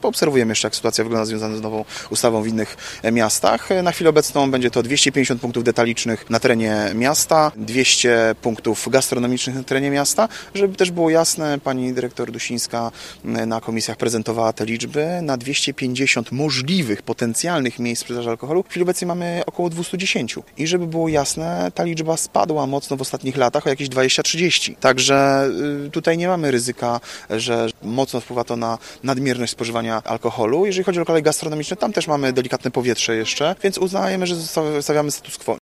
Poobserwujemy jeszcze, jak sytuacja wygląda związana z nową ustawą w innych miastach. Na chwilę obecną będzie to 250 punktów detalicznych na terenie miasta, 200 punktów gastronomicznych na terenie miasta. Żeby też było jasne, pani dyrektor Dusińska na komisjach prezentowała te liczby. Na 250 możliwych, potencjalnych miejsc sprzedaży alkoholu w chwili obecnej mamy około 210. I żeby było jasne, ta liczba spadła mocno w ostatnich latach o jakieś 20-30. Także tutaj nie mamy ryzyka, że mocno wpływa to na nadmierność spożywania alkoholu. Jeżeli chodzi o lokale gastronomiczne, tam też mamy delikatne powietrze jeszcze, więc uznajemy, że zostawiamy status quo.